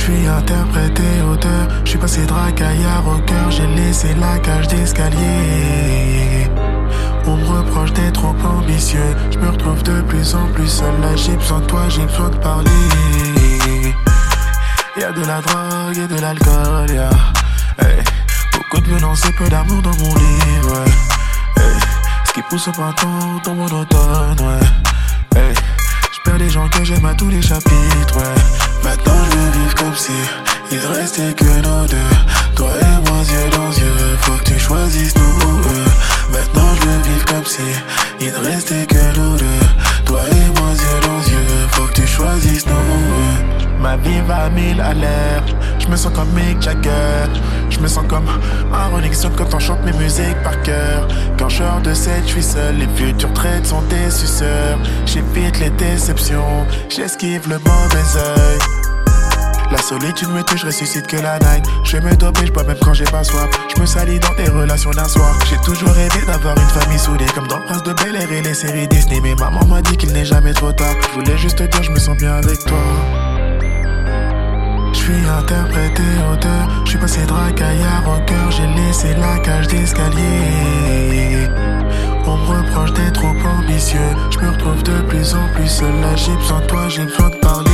J'suis interprète et auteur, j'suis passé de racaillard au cœur, j'ai laissé la cage d'escalier. On me reproche d'être trop ambitieux, j'me retrouve de plus en plus seul. Là j'ai besoin de toi, j'ai besoin de parler. Y'a de la drogue et de l'alcool, y'a beaucoup de violence et peu d'amour dans mon livre, ce qui pousse au printemps dans mon automne, j'perds les gens que j'aime à tous les chapitres, Maintenant je veux vivre comme si il ne restait que nous deux. Toi et moi yeux dans yeux, faut que tu choisisses nous. Maintenant je veux vivre comme si il ne restait que nous deux. Toi et moi yeux dans yeux, faut que tu choisisses nous. Ma vie va à 1000 à l'heure, je me sens comme Mick Jagger. Je me sens comme un Rolling Stone quand on chante mes musiques par cœur. Quand je sors de cette, je suis seul, les futurs traites sont des suceurs. J'évite les déceptions, j'esquive le mauvais œil. La solitude me tue, je ressuscite que la night. Je me dope et je bois même quand j'ai pas soif. Je me salis dans tes relations d'un soir. J'ai toujours rêvé d'avoir une famille soudée, comme dans le Prince de Bel-Air et les séries Disney. Mais maman m'a dit qu'il n'est jamais trop tard. Je voulais juste te dire, je me sens bien avec toi. J'suis interprète et auteur, j'suis passé de racaillard au cœur, j'ai laissé la cage d'escalier. On me reproche d'être trop ambitieux, j'me retrouve de plus en plus seul. Là j'ai besoin de toi, j'ai besoin de parler.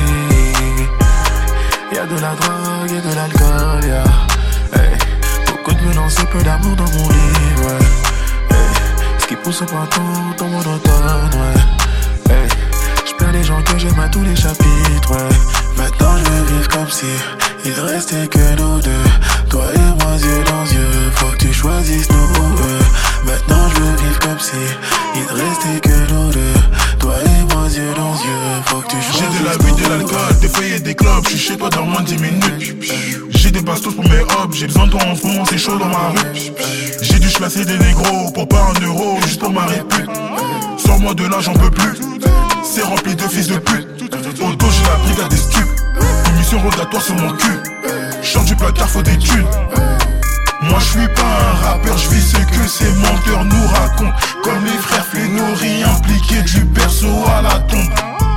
Y'a de la drogue et de l'alcool, beaucoup de violence et peu d'amour dans mon livre, ce qui pousse au printemps dans mon automne, j'perds les gens que j'aime à tous les chapitres, Maintenant je veux vivre comme si il ne restait que nous deux. Toi et moi yeux dans yeux, faut que tu choisisses nous. Maintenant je veux vivre comme si il ne restait que nous deux. Toi et moi yeux dans yeux, faut que tu choisisses. J'ai de la vie, de l'alcool, des feuilles et des clubs. J'suis chez toi dans moins de 10 minutes. J'ai des bastos pour mes hobs, j'ai besoin de toi en ce moment, c'est chaud dans ma rue. J'ai dû chlasser des négros pour pas un euro, juste pour ma répute. Sors-moi de là, j'en peux plus. C'est rempli de fils de pute. Au dos j'ai la brigade des stups. Une mission rogatoire sur mon cul. Chante du placard, faut des thunes. Moi je suis pas un rappeur, je vis ce que ces menteurs nous racontent. Comme les frères Flénory impliqués du berceau à la tombe.